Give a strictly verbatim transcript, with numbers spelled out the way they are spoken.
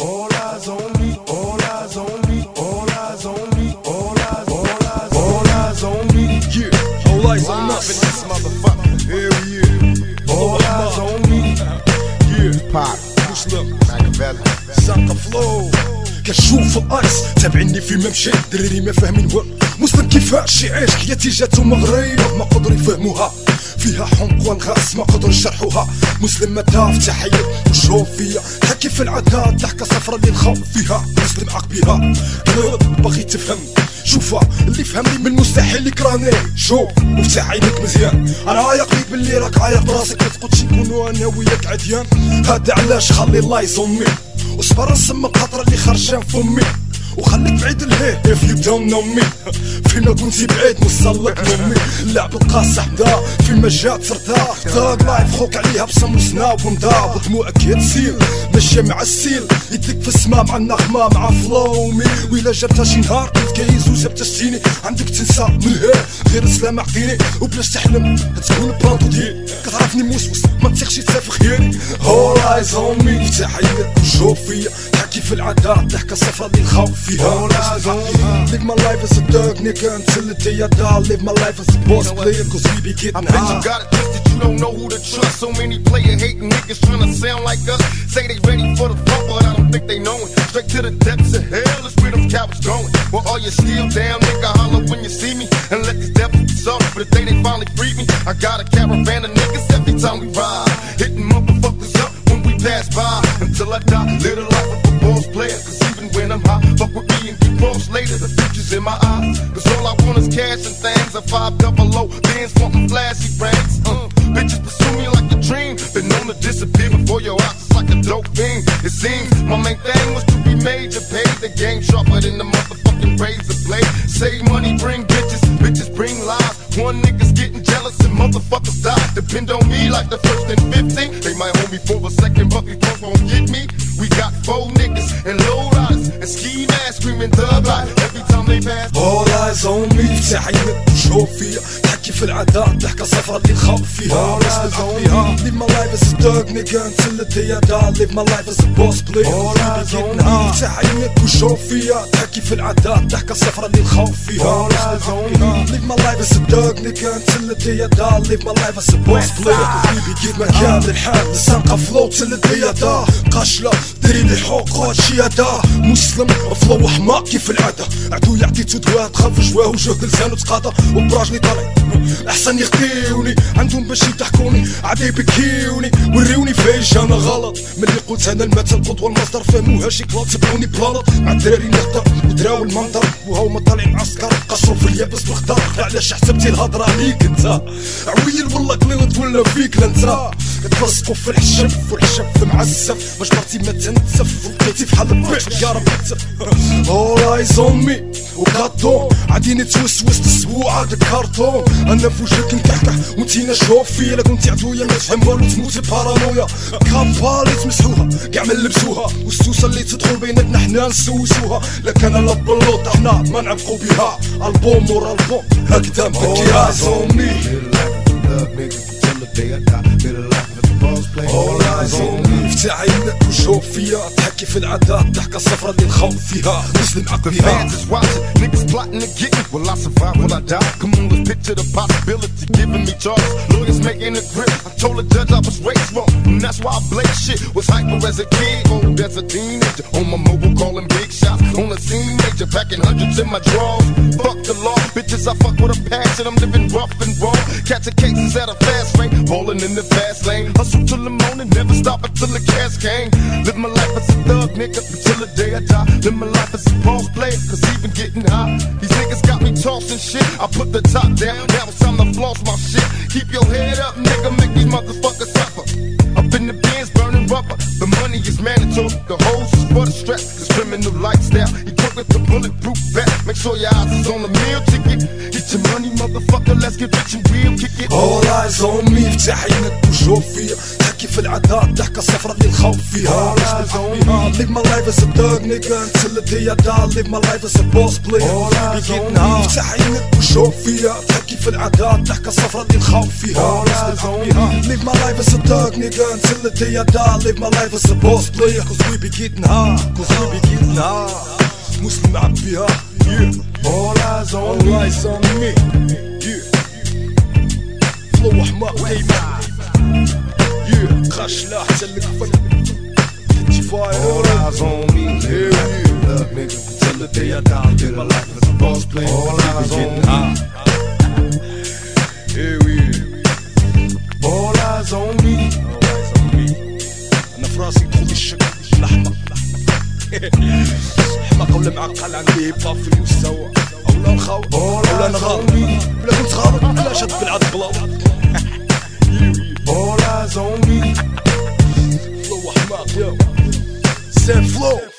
All eyes on me, all eyes on me, all eyes on me, all eyes, all eyes, all eyes on me. Yeah, all eyes on us in this motherfucker. Hell yeah. All eyes on me. Yeah, Pop, مسلم Machiavelli. سانقا فلو. كنشوف الأيس تابعني فين ما مشيت، دراري ما فاهمين والو. مسلم كيفاش يعيش حياتي جاتو مغريبة ما قدروا يفهموها، فيها حمق وانغاس ما قدروا يشرحوها. مسلم ما داف تحية وشوف فيا حكي في العادات ضحكة صفرا اللي نخاف فيها. مسلم عاقبيها قلب باغي تفهم، شوفها اللي فهمني من مستحيل يكرهني. شوف وفتح عينك مزيان، انا عايق ليك باللي راك عايق براسك، ما تقولش نكونو انا وياك عديان. هذا علاش خلي الله يصومي وصبر نسمى القطرة اللي خرجان فمي، وخليك بعيد الهيه if you don't know me. فينا كنتي بعيد مسلك نومي، اللعب القاصح بدا في ما جات صرتا تاق لايف خوك عليها بصم وسناب ومضاب ودموعك تسيل ماشية مع السيل، يديك في السما مع النغمة مع فلومي. ويلا جابتا شي نهار كنت كايز وجابتا شتيني، عندك تنسى من هيه غير السلام عقيني وبلاش تحلم تكون بلانطو ديالي. كتعرفني موسوس ما تثقش تسافر خيالي. All eyes on me فتح عينك وشوف فيا حكي في العادات ضحكة صفرا اللي نخاف فيها. All eyes on me. Live my life as a thug nigga until the day I die. Live my life as a boss player cause we be getting I bet you high. got it twisted, you don't know who to trust. So many player hating niggas tryna sound like us. Say they ready for the fall, but I don't think they know it. Straight to the depths of hell is where them cowards going. Well, all you still down, nigga, holler when you see me. And let these devils be sorry for the day they finally free me. I got a caravan of niggas every time we ride, hitting motherfuckers up when we pass by. Until I die, live the life of a boss player. Cause even when I'm high, fuck with me and get cross later. The future's in my eyes, cause all I want is cash and things. A five double O, Benz wanting flashy brains. Uh, bitches pursue me like a dream. Been known to disappear before your eyes, it's like a dope fiend. It seems my main thing was to be major, pay the game sharper than the motherfucking razor blade. Save money, bring bitches, bitches bring lies. One nigga's getting jealous and motherfuckers die. Depend on me like the first and fifteen. They might hold me for a second, but before won't get me. We got four niggas and low riders and ski masks screaming thug life every time they pass. All eyes on me فتح عينك وشوف فيا حكي في العادات ضحكة صفرا اللي نخاف فيها. All eyes on me. Live my life as a thug nigga until the day I die. Live my life as a boss player. All eyes on me. فتح عينك وشوف فيا حكي في العادات ضحكة صفرا اللي نخاف فيها. All eyes on me. Live my life as a thug nigga until the day I die. Live my life as a boss player. بيجيب مكان للحال سانقا فلو till the day I die. قاشلة دري لي حقوق وهادشي هدا مسلم فلو حماق كيف العادة. عدو يعطي تدواه تخاف جواه وجهد لسانو تقاطع وبراجلي طالع احسن يخديوني عندهم باش يضحكوني عادي يبكيوني وريوني فايش انا غلط. ملي قلت انا المثل القدوة المصدر فهموها شي كلاط سبقوني بلاط مع الدراري نهضر ودراو المنظر وهاهما طالعين عسكر قصروا في اليابس بالخضر. علاش حسبتي الهضرة عليك انت عويل والله قليط ولا فيك لا انت تلصقوا في الحشف والحشف معسف باش مرتي ما تنتسف وبقيتي بحال البيت يا رب تسف. All eyes on me وكاطون عادي نتوسوس تسبوعة الكارتون. انا في وجهك نكحكح وانتينا شوف فيا لا كنتي عدويا ما تفهم والو تموت بارانويا. كابالي تمسحوها كاع ما نلبسوها والسوسه اللي تدخل بيناتنا حنا نسوسوها. لا كان لا بلوط حنا ما نعبقو بها البوم ورا البوم هكذا مبكي eyes on me. All eyes on me فتح عينك وشوف فيا تحكي في العادات ضحكة صفرا اللي نخاف فيها. مسلم The عقبيها. fans is watching, niggas plotting to get me. Will I survive? Will I die? Come on, let's picture the possibility giving me charges. Lawyers making a grip. I told the judge I was raised wrong, and that's why I blame shit. Was hyper as a kid, old as a teenager. On my mobile calling big shots. On the scene major, packing hundreds in my drawers. Fuck the law, bitches I fuck with a passion. I'm living rough and raw, catching cases at a fast rate, balling in the fast lane. Hustle till the morning, never stop until the cash came. Live my life as a thug nigga until the day I die. Live my life as a boss player, cause even getting high. These niggas got me tossing shit. I put the top down, now it's time to floss my shit. Keep your head up, nigga, make these motherfuckers suffer. Up in the bins, burning rubber. The money is mandatory, the hoes is for the stress. Cause criminal lifestyle, Hit with the bulletproof vest. Make sure your eyes is on the meal ticket. Get your money, motherfucker, let's get rich and real. Kick it. All eyes on me. افتح عينك وشوف فيا. تحكي في العادات ضحكة صفرا اللي الخوف فيها. All eyes on me. Live my life as a thug nigga until the day I die. Live my life as a boss player. All eyes on me. افتح عينك وشوف فيا. تحكي في العادات ضحكة صفرا اللي الخوف فيها. All eyes on me. Live my life as a thug nigga until the day I die. Live my life as a boss player. Cause we be getting high. Cause we be getting high. مسلم عبيها. Yeah. All eyes on All me. eyes on me. Yeah. flow حماق دايما. Yeah. خشلة حتى الكفن. All eyes on me. Yeah, yeah. Look, nigga, Till the day I die, live my life as a boss player. All eyes on me. Yeah, yeah. All eyes on me. All eyes on me. أنا في راسي دخول الشك الأحمق. أحمق ولا معقل عندي هيب هوب في المستوى. أولا نخاوة أولا نغاوة. بلا كنت غاوة بلا شد بالعد بلاوة. All eyes on me. flow حماق يا. Same flow.